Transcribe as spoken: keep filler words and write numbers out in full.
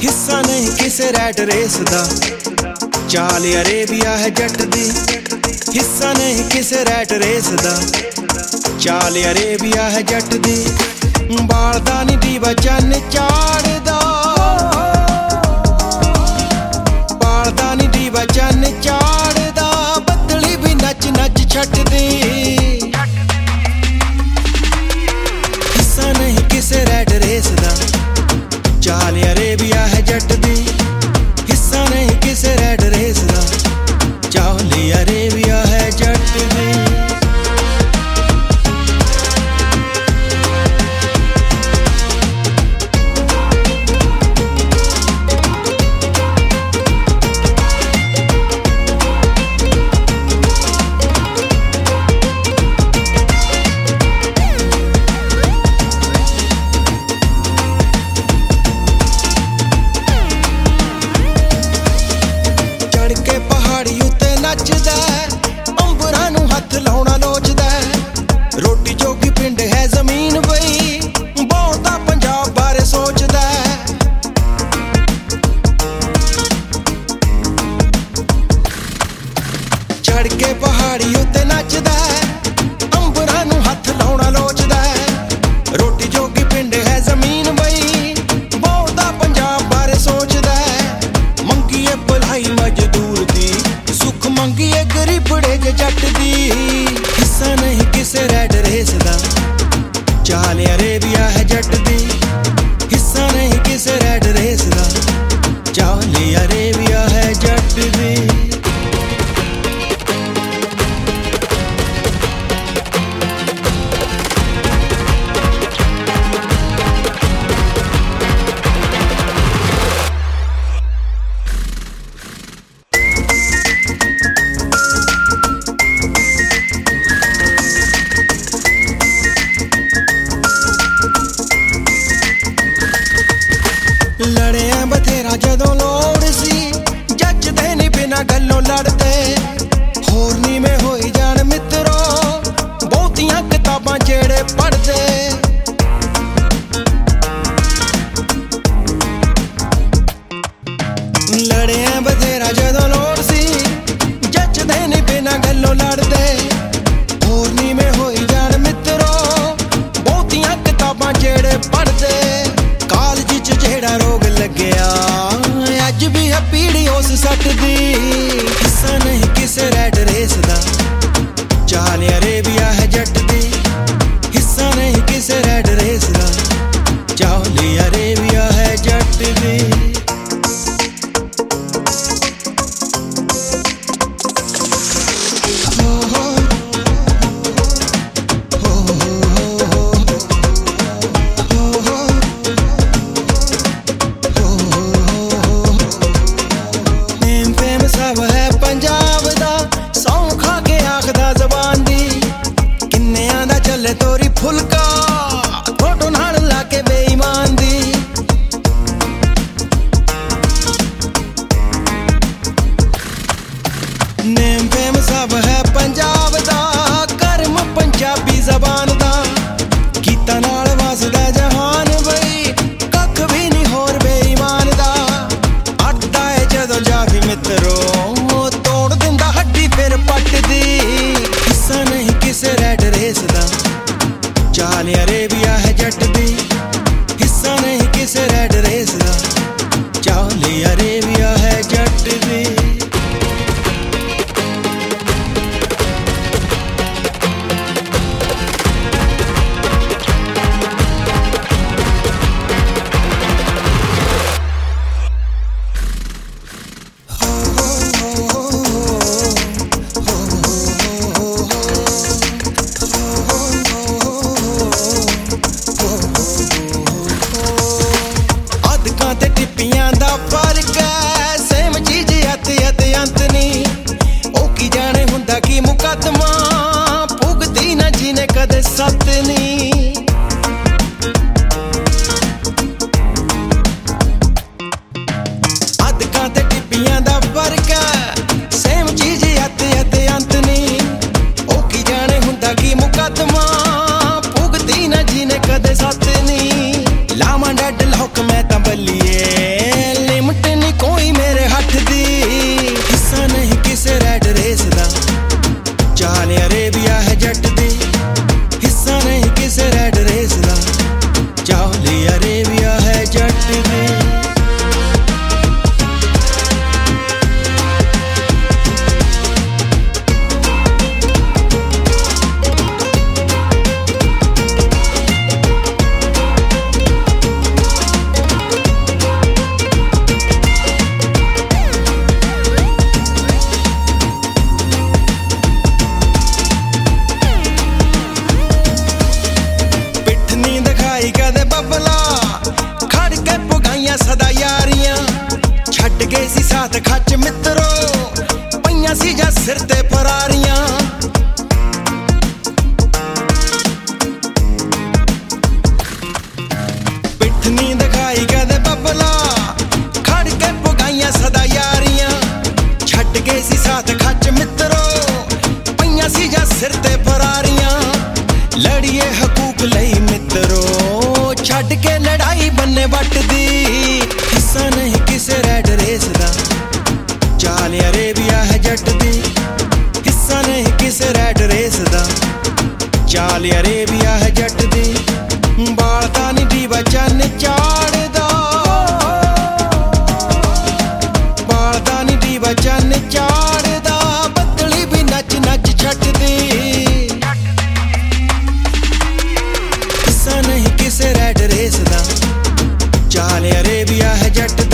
हिस्सा नहीं किसे रैट रेस दा, चाल अरेबिया है जट दी। हिस्सा नहीं किसे रैट रेस दा, चाल अरेबिया है जट दी। बालदा नी दीवा चन्न चाड़दा, बालदा नी दीवा चन्न चाड़दा, बदली भी नच नच छटदी। हिस्सा नहीं किसे रैट रेस दा, चाल अरेबिया है जट दी। हिस्सा नहीं किसे रैट रेस दा, चाल अरेबिया है जट दी। अंबरां नूं हथ लाउणा लोचदा, रोटी जोगी पिंड है जमीन बई, बहुता पंजाब बारे सोचदा। चढ़ के पहाड़ी उत्ते नचदा, अंबरां नूं हथ लाउणा लोचदा, रोटी जोगी पिंड है जमीन बई, बहुता पंजाब बारे सोचदा। मंगीए भलाई मजदूर दी, सुख मंगीए गरीबड़े जे जट दी। हिस्सा नहीं किसे रैट रेस दा, चाल अरेबिया है जट दी। हिस्सा नहीं किसे रैट रेस दा, चाल अरेबिया है जट दी। लड़िया बथेरा जदों लोड़ सी, जचदे नी बिना गल्लों लड़दे। होरनी में होई जान मित्रो, बहुतियां किताबां जेड़े पढ़दे। लड़िया बथेरा जदों लोड़ सी, जचदे नी बिना गल्लों लड़दे। होरनी में होई जान मित्रो, बहुतियां किताबां जेड़े पढ़दे। कालज च जेड़ा रोग लग्या, अज भी है पीड़ी उस सट दी। हिस्सा नहीं किसे रैट रेस दा, चाल अरेबिया है जट दी। हिस्सा नहीं किसे रैट रेस दा, चाल अरेबिया है जट दी। पंजाब दा सौं खा के आखदा जबान दी, किन्नियां दा चले तोरी फुलका, फोटो नाल लाके बेईमान दी। नेम फेम सब है पंजाब दा, कर्म पंजाबी जबान दा। कीता नाल वसदा जहान बई, कख भी नहीं होर बेईमान दा। अड्डा है जदों जाफी मित्रो, फिर पटदी। हिस्सा नहीं किसे रैट रेस दा, चाल अरेबिया है जट दी। हिस्सा नहीं किसे रैट रेस दा, चाल अरेबिया है जट दी। साथ खच मित्रो पईयां सी जा सिर ते फरारियां पिठ नी दिखाई कदे बबला खड़ के पुगाइयां सदा यारियां छड्ड के सी साथ खच मित्रो पईयां सी जा सिर ते फरारियां लड़िए हकूक लई मित्रो छड्ड के लड़ाई बन्ने वट दी हिस्सा नहीं किसे रैड रेस दा चाल अरेबिया है जट दी हिस्सा नहीं किसे रैड रेस दा चाल अरेबिया है जट दी बालदा नी दीवा चन्न चाड़दा बालदा नी दीवा चन्न चाड़दा बदली भी नच नच छटदी हिस्सा नहीं किसे रैड रेस दा चाल अरेबिया है जट